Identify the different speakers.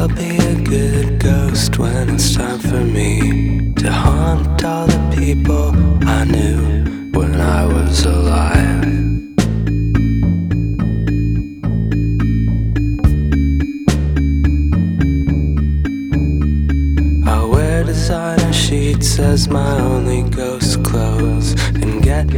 Speaker 1: I'll be a good ghost when it's time for me to haunt all the people I knew when I was alive. I'll wear designer sheets as my only ghost clothes and get